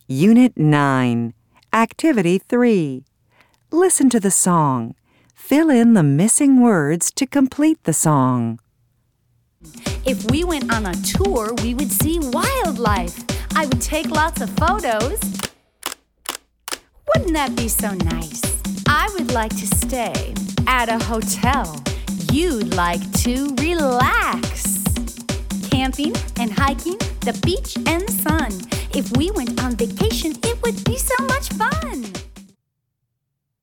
Unit 9, Activity 3. Listen to the song. Fill in the missing words to complete the song. If we went on a tour, we would see wildlife. I would take lots of photos. Wouldn't that be so nice? I would like to stay at a hotel. You'd like to relax. Camping and hiking, the beach and the sun. If we went on vacation, it would be so much fun.